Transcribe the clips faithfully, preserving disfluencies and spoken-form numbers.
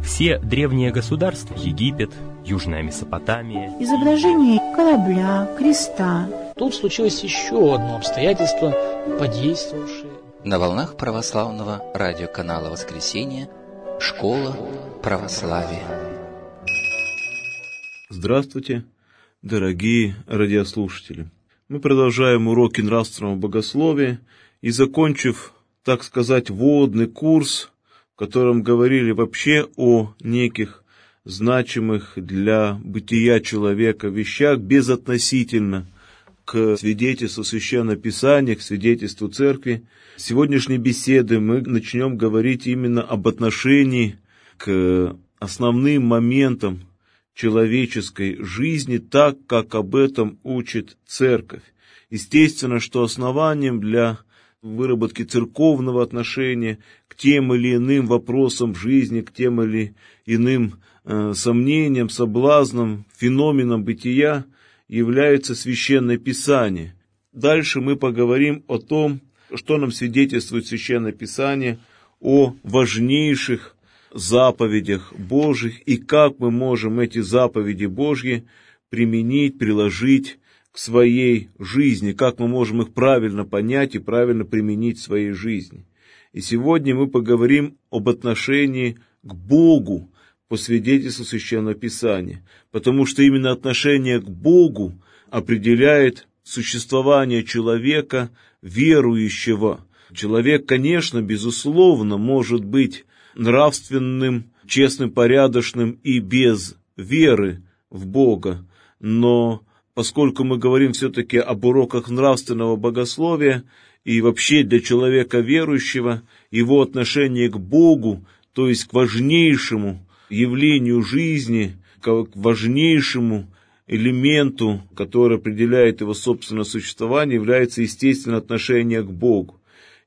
Все древние государства, Египет, Южная Месопотамия, изображение корабля, креста. Тут случилось еще одно обстоятельство, подействовавшее. На волнах православного радиоканала «Воскресенье» «Школа православия». Здравствуйте, дорогие радиослушатели! Мы продолжаем уроки нравственного богословия и, закончив, так сказать, вводный курс, в котором говорили вообще о неких значимых для бытия человека вещах, безотносительно к свидетельству Священного Писания, к свидетельству Церкви, в сегодняшней беседе мы начнем говорить именно об отношении к основным моментам человеческой жизни, так, как об этом учит Церковь. Естественно, что основанием для выработки церковного отношения к тем или иным вопросам жизни, к тем или иным э, сомнениям, соблазнам, феноменам бытия является Священное Писание. Дальше мы поговорим о том, что нам свидетельствует Священное Писание, о важнейших заповедях Божьих и как мы можем эти заповеди Божьи применить, приложить к своей жизни, как мы можем их правильно понять и правильно применить в своей жизни. И сегодня мы поговорим об отношении к Богу по свидетельству Священного Писания, потому что именно отношение к Богу определяет существование человека, верующего. Человек, конечно, безусловно, может быть нравственным, честным, порядочным и без веры в Бога, но поскольку мы говорим все-таки об уроках нравственного богословия, и вообще для человека верующего его отношение к Богу, то есть к важнейшему явлению жизни, к важнейшему элементу, который определяет его собственное существование, является, естественно, отношение к Богу.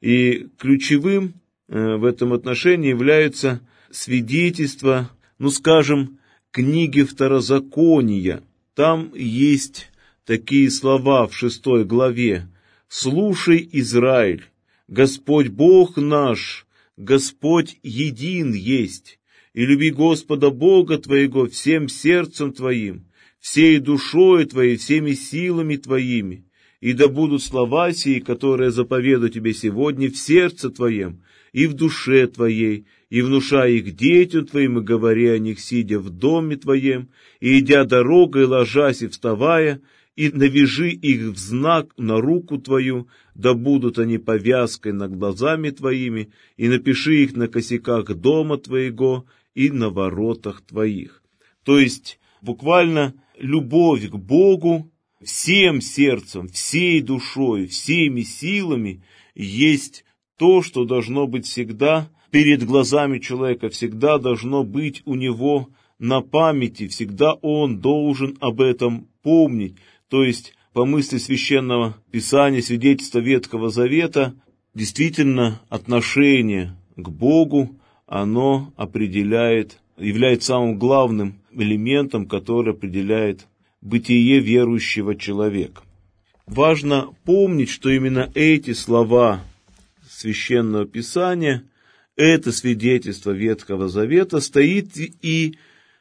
И ключевым в этом отношении является свидетельство, ну скажем, книги Второзакония. Там есть такие слова в шестой главе: «Слушай, Израиль, Господь Бог наш, Господь един есть, и люби Господа Бога твоего всем сердцем твоим, всей душою твоей, всеми силами твоими, и да будут слова сии, которые заповедую тебе сегодня, в сердце твоем и в душе твоей, и внушай их детям твоим, и говори о них, сидя в доме твоем, и идя дорогой, ложась и вставая, и навяжи их в знак на руку твою, да будут они повязкой над глазами твоими, и напиши их на косяках дома твоего и на воротах твоих». То есть, буквально, любовь к Богу всем сердцем, всей душой, всеми силами есть то, что должно быть всегда перед глазами человека, всегда должно быть у него на памяти, всегда он должен об этом помнить. То есть, по мысли Священного Писания, свидетельства Ветхого Завета, действительно отношение к Богу, оно определяет, является самым главным элементом, который определяет бытие верующего человека. Важно помнить, что именно эти слова Священного Писания, это свидетельство Ветхого Завета, стоит и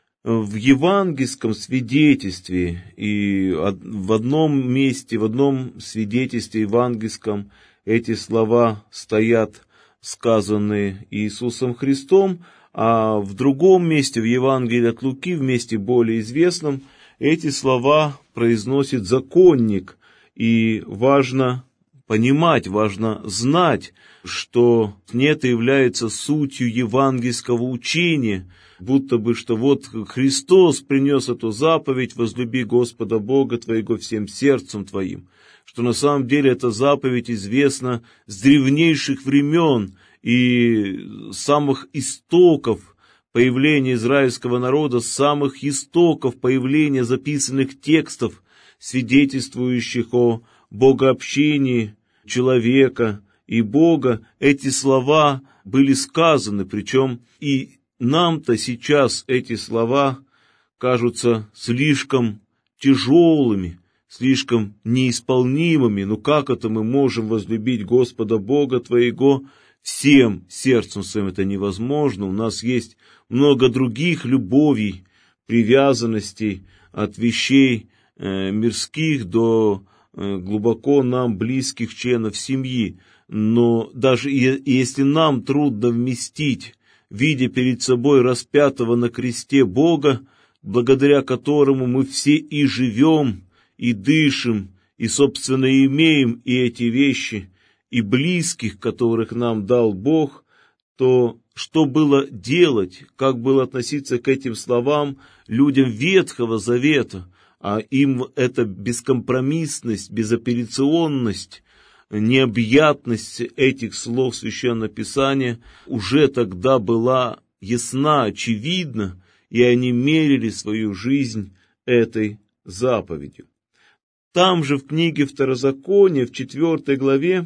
в евангельском свидетельстве, и в одном месте, в одном свидетельстве евангельском эти слова стоят, сказанные Иисусом Христом, а в другом месте, в Евангелии от Луки, в месте более известном, эти слова произносит законник, и важно понимать, важно знать, что не это является сутью евангельского учения, будто бы, что вот Христос принес эту заповедь: возлюби Господа Бога твоего всем сердцем твоим, что на самом деле эта заповедь известна с древнейших времен и самых истоков появления израильского народа, с самых истоков появления записанных текстов, свидетельствующих о богообщении человека и Бога. Эти слова были сказаны, причем и нам-то сейчас эти слова кажутся слишком тяжелыми, слишком неисполнимыми. Ну как это мы можем возлюбить Господа Бога твоего всем сердцем своим это невозможно. У нас есть много других любовей, привязанностей от вещей э, мирских до э, глубоко нам близких членов семьи. Но даже и, если нам трудно вместить, видя перед собой распятого на кресте Бога, благодаря которому мы все и живем, и дышим, и, собственно, имеем и эти вещи, и близких, которых нам дал Бог, то что было делать, как было относиться к этим словам людям Ветхого Завета, а им эта бескомпромиссность, безапелляционность, необъятность этих слов Священного Писания уже тогда была ясна, очевидна, и они мерили свою жизнь этой заповедью. Там же в книге Второзакония, в четвертой главе,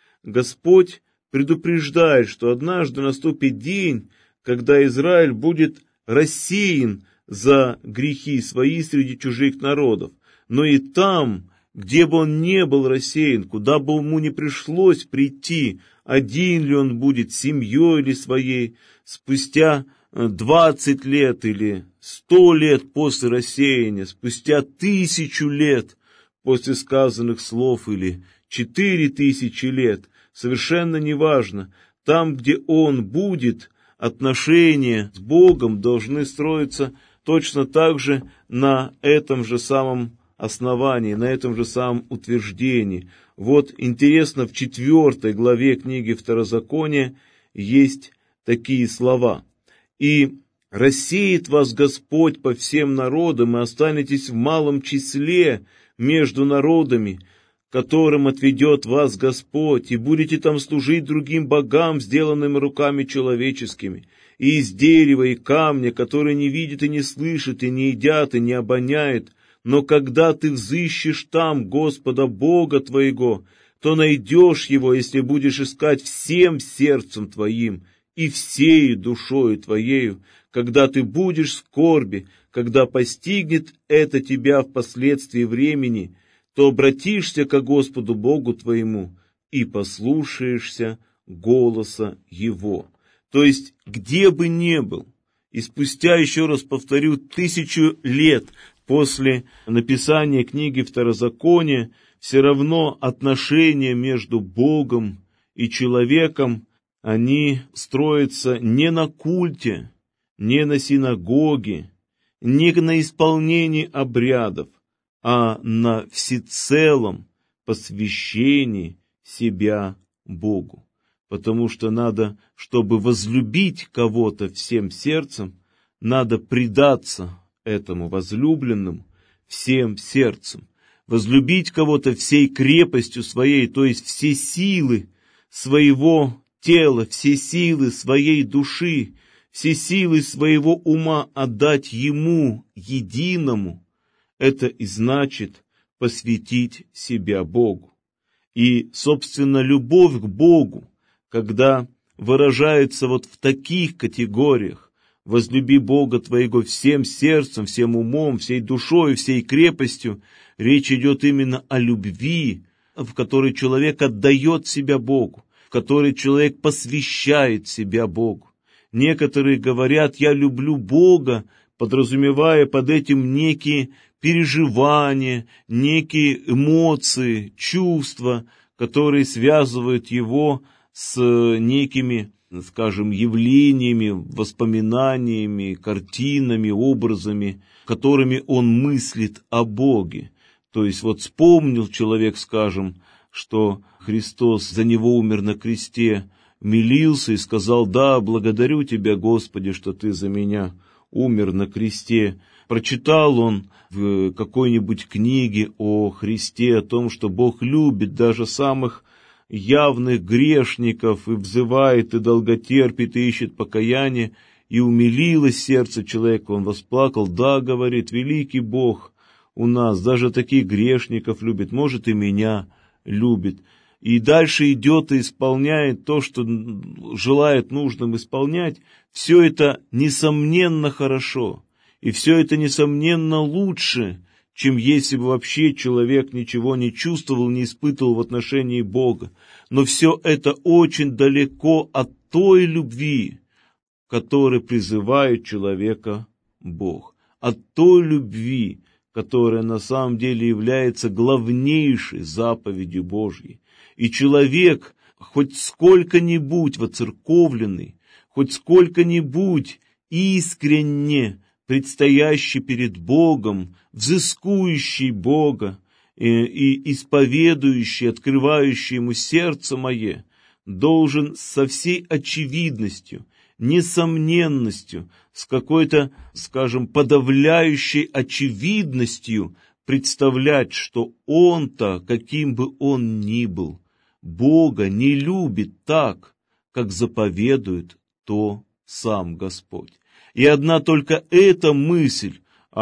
Господь предупреждает, что однажды наступит день, когда Израиль будет рассеян за грехи свои среди чужих народов. Но и там, где бы он не был рассеян, куда бы ему не пришлось прийти, один ли он будет, семьей или своей, спустя двадцать лет или сто лет после рассеяния, спустя тысячу лет после сказанных слов или четыре тысячи лет, совершенно неважно, там, где он будет, отношения с Богом должны строиться точно так же на этом же самом основании, на этом же самом утверждении. Вот интересно, в четвертой главе книги Второзакония есть такие слова. «И рассеет вас Господь по всем народам, и останетесь в малом числе между народами, которым отведет вас Господь, и будете там служить другим богам, сделанным руками человеческими, и из дерева и камня, которые не видят и не слышат, и не едят, и не обоняют. Но когда ты взыщешь там Господа Бога твоего, то найдешь Его, если будешь искать всем сердцем твоим и всею душою твоею, когда ты будешь в скорби, когда постигнет это тебя впоследствии времени, то обратишься ко Господу Богу твоему и послушаешься голоса Его». То есть, где бы ни был, и спустя, еще раз повторю, тысячу лет после написания книги Второзакония, все равно отношения между Богом и человеком, они строятся не на культе, не на синагоге, не на исполнении обрядов, а на всецелом посвящении себя Богу. Потому что надо, чтобы возлюбить кого-то всем сердцем, надо предаться этому возлюбленному всем сердцем. Возлюбить кого-то всей крепостью своей, то есть все силы своего тела, все силы своей души, все силы своего ума отдать Ему единому. Это и значит посвятить себя Богу. И, собственно, любовь к Богу, когда выражается вот в таких категориях: возлюби Бога твоего всем сердцем, всем умом, всей душой, всей крепостью, речь идет именно о любви, в которой человек отдает себя Богу, в которой человек посвящает себя Богу. Некоторые говорят: я люблю Бога, подразумевая под этим некие переживания, некие эмоции, чувства, которые связывают его с некими, скажем, явлениями, воспоминаниями, картинами, образами, которыми он мыслит о Боге. То есть вот вспомнил человек, скажем, что Христос за него умер на кресте, молился и сказал: да, благодарю Тебя, Господи, что Ты за меня умер на кресте. Прочитал он в какой-нибудь книге о Христе, о том, что Бог любит даже самых явных грешников и взывает, и долготерпит, и ищет покаяние, и умилилось сердце человека, он восплакал. Да, говорит, великий Бог у нас даже таких грешников любит, может, и меня любит. И дальше идет и исполняет то, что желает нужным исполнять. Все это, несомненно, хорошо, и все это, несомненно, лучше, чем если бы вообще человек ничего не чувствовал, не испытывал в отношении Бога. Но все это очень далеко от той любви, которой призывает человека Бог, от той любви, которая на самом деле является главнейшей заповедью Божьей. И человек, хоть сколько-нибудь воцерковленный, хоть сколько-нибудь искренне предстоящий перед Богом, взыскующий Бога и, и исповедующий, открывающий ему сердце мое, должен со всей очевидностью, несомненностью, с какой-то, скажем, подавляющей очевидностью представлять, что он-то, каким бы он ни был, Бога не любит так, как заповедует то сам Господь. И одна только эта мысль,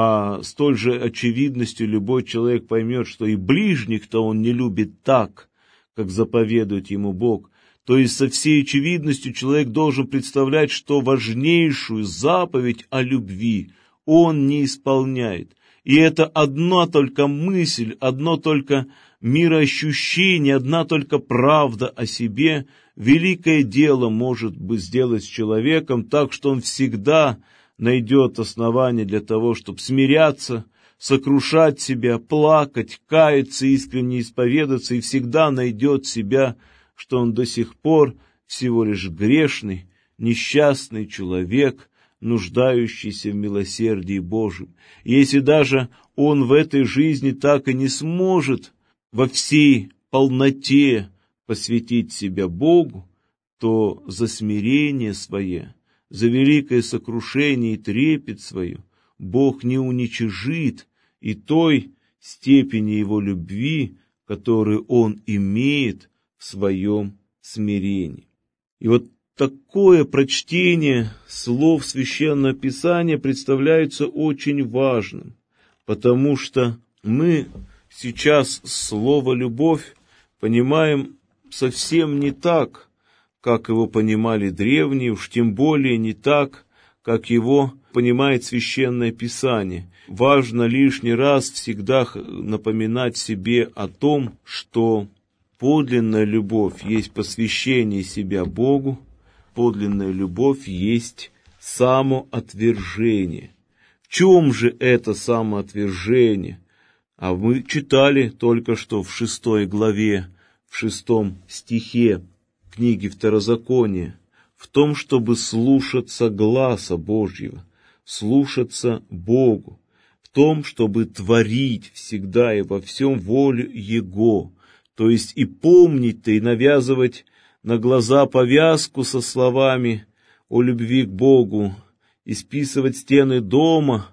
а столь же очевидностью любой человек поймет, что и ближних-то он не любит так, как заповедует ему Бог. То есть со всей очевидностью человек должен представлять, что важнейшую заповедь о любви он не исполняет. И это одна только мысль, одно только мироощущение, одна только правда о себе великое дело может бы сделать с человеком так, что он всегда найдет основание для того, чтобы смиряться, сокрушать себя, плакать, каяться, искренне исповедаться, и всегда найдет себя, что он до сих пор всего лишь грешный, несчастный человек, нуждающийся в милосердии Божьем. И если даже он в этой жизни так и не сможет во всей полноте посвятить себя Богу, то за смирение свое, за великое сокрушение и трепет свое Бог не уничижит и той степени его любви, которую он имеет в своем смирении. И вот такое прочтение слов Священного Писания представляется очень важным, потому что мы сейчас слово «любовь» понимаем совсем не так, как его понимали древние, уж тем более не так, как его понимает Священное Писание. Важно лишний раз всегда напоминать себе о том, что подлинная любовь есть посвящение себя Богу, подлинная любовь есть самоотвержение. В чем же это самоотвержение? А мы читали только что в шестой главе, в шестом стихе книги Второзакония, в том, чтобы слушаться гласа Божьего, слушаться Богу, в том, чтобы творить всегда и во всем волю Его, то есть и помнить-то, и навязывать на глаза повязку со словами о любви к Богу, исписывать стены дома,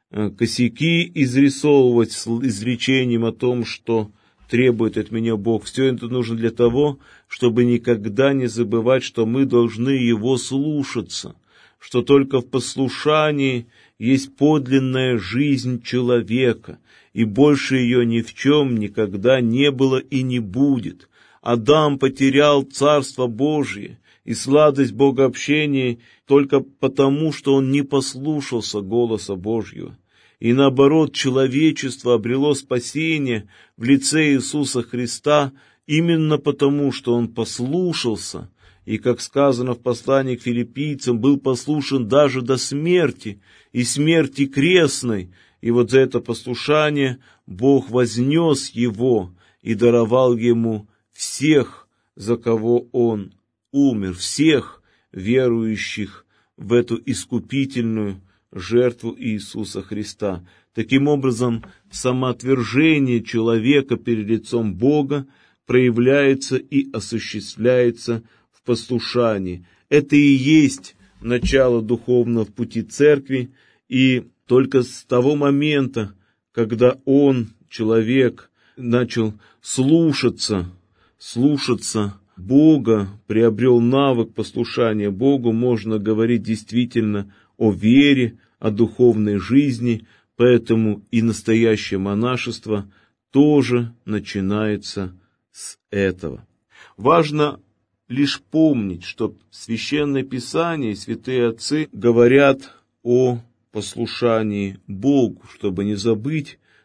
косяки изрисовывать с изречением о том, что требует от меня Бог. Все это нужно для того, чтобы никогда не забывать, что мы должны Его слушаться, что только в послушании есть подлинная жизнь человека, и больше ее ни в чем никогда не было и не будет. Адам потерял Царство Божие и сладость богообщения только потому, что он не послушался голоса Божьего. И наоборот, человечество обрело спасение в лице Иисуса Христа именно потому, что он послушался, и, как сказано в послании к филиппийцам, был послушен даже до смерти, и смерти крестной. И вот за это послушание Бог вознес его и даровал ему всех, за кого он умер, всех верующих в эту искупительную жертву Иисуса Христа. Таким образом, самоотвержение человека перед лицом Бога проявляется и осуществляется в послушании. Это и есть начало духовного пути церкви, и только с того момента, когда он, человек, начал слушаться, слушаться Бога, приобрел навык послушания Богу, можно говорить действительно о вере, о духовной жизни, поэтому и настоящее монашество тоже начинается с этого. Важно лишь помнить, что Священное Писание и святые отцы говорят о послушании Богу, чтобы не забыть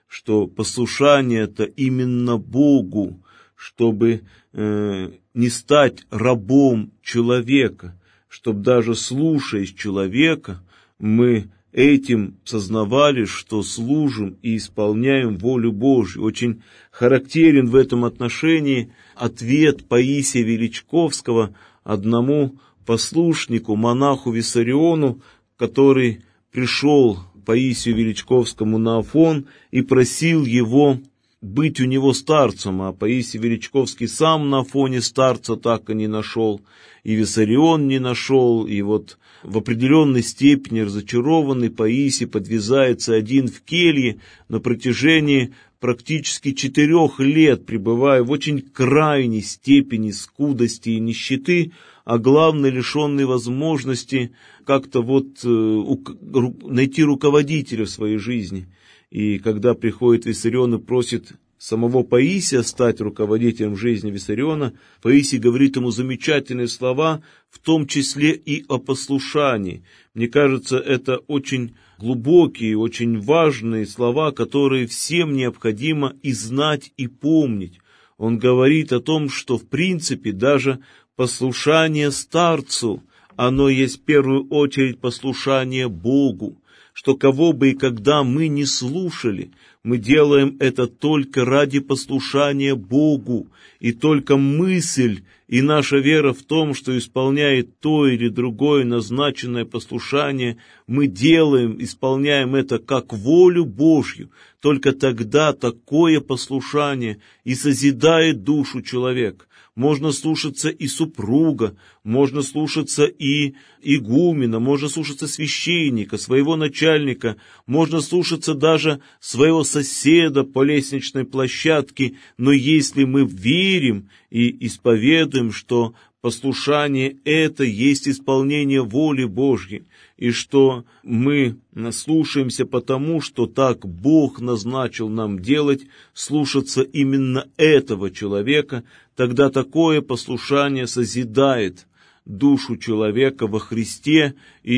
что послушание это именно Богу, чтобы э, не стать рабом человека, чтобы даже слушаясь человека, мы этим сознавали, что служим и исполняем волю Божью. Очень характерен в этом отношении ответ Паисия Величковского одному послушнику, монаху Виссариону, который пришел Паисию Величковскому на Афон и просил его быть у него старцем, а Паисий Величковский сам на Афоне старца так и не нашел, и Виссарион не нашел, и вот в определенной степени разочарованный Паисий подвязается один в келье на протяжении практически четырех лет, пребывая в очень крайней степени скудости и нищеты, а главное, лишенный возможности как-то вот э, найти руководителя в своей жизни. И когда приходит Виссарион и просит самого Паисия стать руководителем жизни Виссариона, Паисий говорит ему замечательные слова, в том числе и о послушании. Мне кажется, это очень глубокие, очень важные слова, которые всем необходимо и знать, и помнить. Он говорит о том, что в принципе даже послушание старцу, оно есть в первую очередь послушание Богу, что кого бы и когда мы не слушали, мы делаем это только ради послушания Богу, и только мысль и наша вера в том, что исполняет то или другое назначенное послушание, мы делаем, исполняем это как волю Божью, только тогда такое послушание и созидает душу человека. Можно слушаться и супруга, можно слушаться и игумена, можно слушаться священника, своего начальника, можно слушаться даже своего соседа по лестничной площадке, но если мы верим и исповедуем, что послушание это есть исполнение воли Божьей, и что мы слушаемся потому, что так Бог назначил нам делать, слушаться именно этого человека, тогда такое послушание созидает душу человека во Христе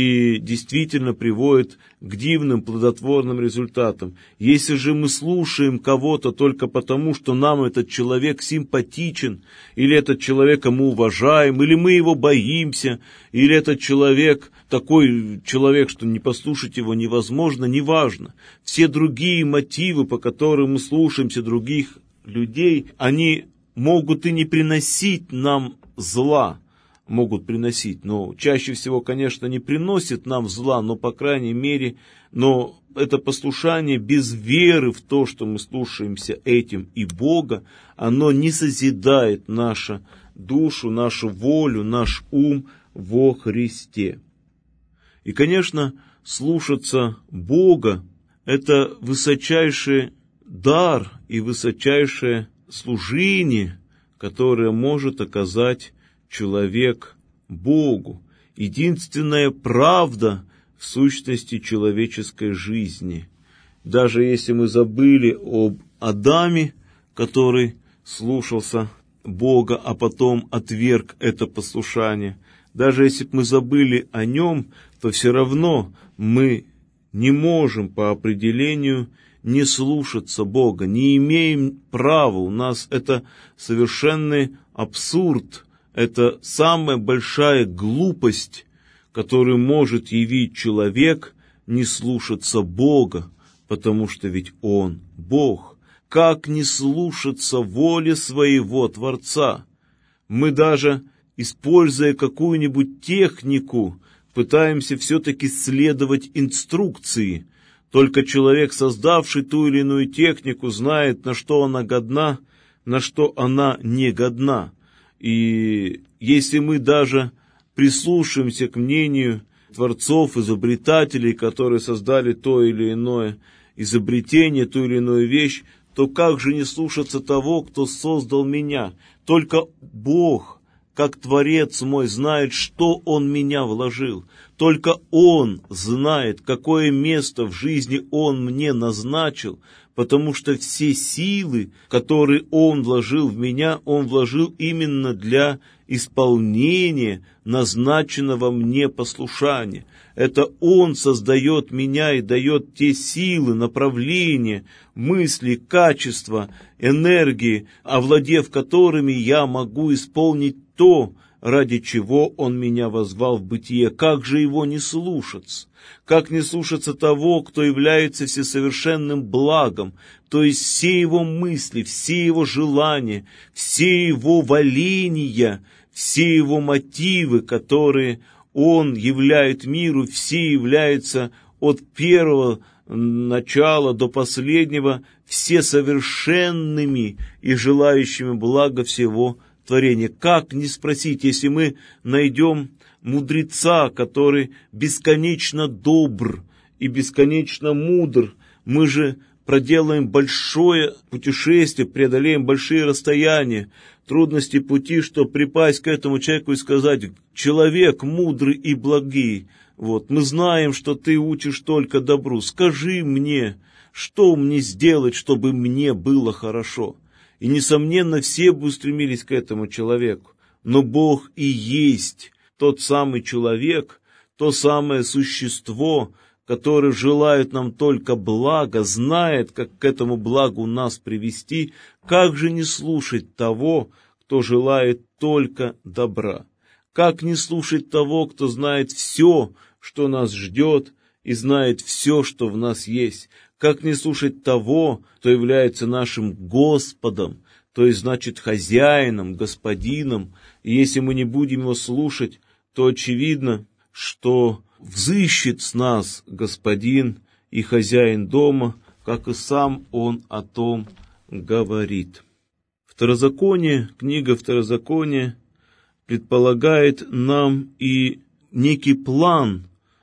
и действительно приводит к дивным плодотворным результатам. Если же мы слушаем кого-то только потому, что нам этот человек симпатичен, или этот человека мы уважаем, или мы его боимся, или этот человек такой человек, что не послушать его невозможно, неважно. Все другие мотивы, по которым мы слушаемся других людей, они могут и не приносить нам зла, могут приносить, но чаще всего, конечно, не приносит нам зла, но, по крайней мере, но это послушание без веры в то, что мы слушаемся этим и Бога, оно не созидает нашу душу, нашу волю, наш ум во Христе. И, конечно, слушаться Бога – это высочайший дар и высочайшее служение, которое может оказать человек Богу, единственная правда в сущности человеческой жизни. Даже если мы забыли об Адаме, который слушался Бога, а потом отверг это послушание, даже если бы мы забыли о нем, то все равно мы не можем по определению не слушаться Бога, не имеем права, у нас это совершенный абсурд. Это самая большая глупость, которую может явить человек, не слушаться Бога, потому что ведь Он Бог. Как не слушаться воли своего Творца? Мы даже, используя какую-нибудь технику, пытаемся все-таки следовать инструкции. Только человек, создавший ту или иную технику, знает, на что она годна, на что она не годна. И если мы даже прислушаемся к мнению творцов, изобретателей, которые создали то или иное изобретение, ту или иную вещь, то как же не слушаться того, кто создал меня? Только Бог, как Творец мой, знает, что Он меня вложил. Только Он знает, какое место в жизни Он мне назначил. потому что все силы, которые Он вложил в меня, Он вложил именно для исполнения назначенного мне послушания. Это Он создает меня и дает те силы, направления, мысли, качества, энергии, овладев которыми я могу исполнить то, ради чего Он меня возвал в бытие. Как же Его не слушаться? Как не слушаться того, кто является всесовершенным благом, то есть все Его мысли, все Его желания, все Его воления, все Его мотивы, которые Он являет миру, все являются от первого начала до последнего, все совершенными и желающими блага всего творения. Как не спросить, если мы найдем мудреца, который бесконечно добр и бесконечно мудр, мы же проделаем большое путешествие, преодолеем большие расстояния, трудности пути, чтобы припасть к этому человеку и сказать: человек мудрый и благий, вот, мы знаем, что ты учишь только добру, скажи мне, что мне сделать, чтобы мне было хорошо. И, несомненно, все бы устремились к этому человеку, но Бог и есть тот самый человек, то самое существо, которое желает нам только блага, знает, как к этому благу нас привести. Как же не слушать того, кто желает только добра? Как не слушать того, кто знает все, что нас ждет, и знает все, что в нас есть? Как не слушать того, кто является нашим Господом, то есть, значит, хозяином, господином? И если мы не будем его слушать, то очевидно, что взыщет с нас господин и хозяин дома, как и сам он о том говорит. Второзаконие, книга Второзакония предполагает нам и некий план,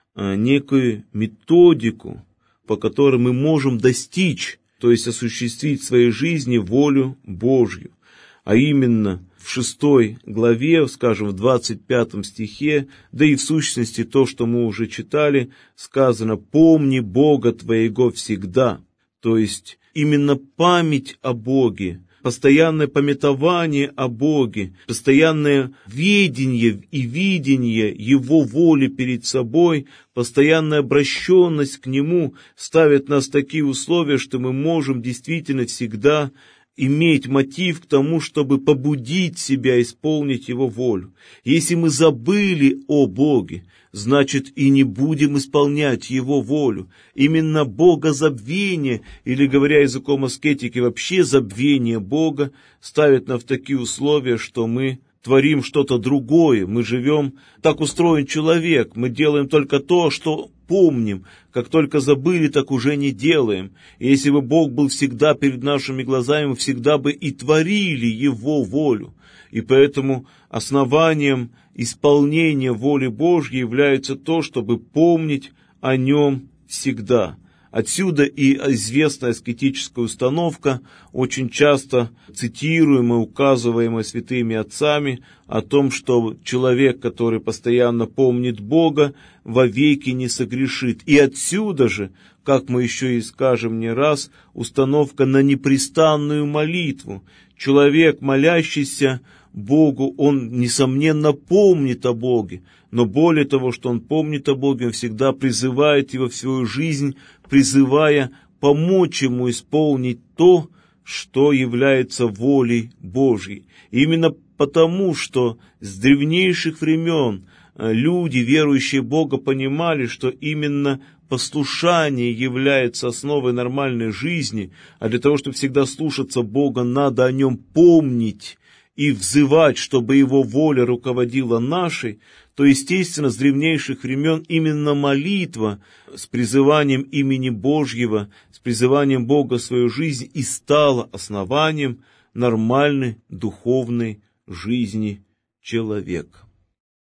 некую методику, по которой мы можем достичь, то есть осуществить в своей жизни волю Божью. А именно в шестой главе, скажем, в двадцать пятом стихе, да и в сущности то, что мы уже читали, сказано: «Помни Бога твоего всегда». То есть именно память о Боге, постоянное памятование о Боге, постоянное ведение и видение Его воли перед собой, постоянная обращенность к Нему ставит нас в такие условия, что мы можем действительно всегда иметь мотив к тому, чтобы побудить себя исполнить Его волю. Если мы забыли о Боге, значит и не будем исполнять Его волю. Именно богозабвение, или, говоря языком аскетики, вообще забвение Бога, ставит нас в такие условия, что мы творим что-то другое, мы живем, так устроен человек, мы делаем только то, что помним, как только забыли, так уже не делаем. И если бы Бог был всегда перед нашими глазами, мы всегда бы и творили Его волю. И поэтому основанием исполнения воли Божьей является то, чтобы помнить о Нем всегда. Отсюда и известная аскетическая установка, очень часто цитируемая, указываемая святыми отцами, о том, что человек, который постоянно помнит Бога, вовеки не согрешит. И отсюда же, как мы еще и скажем не раз, установка на непрестанную молитву. Человек, молящийся Богу, он, несомненно, помнит о Боге, но более того, что он помнит о Боге, он всегда призывает его в свою жизнь, призывая помочь ему исполнить то, что является волей Божьей. И именно потому, что с древнейших времен люди, верующие в Бога, понимали, что именно послушание является основой нормальной жизни, а для того, чтобы всегда слушаться Бога, надо о Нем помнить и взывать, чтобы Его воля руководила нашей, то, естественно, с древнейших времен именно молитва с призыванием имени Божьего, с призыванием Бога в свою жизнь и стала основанием нормальной духовной жизни человека.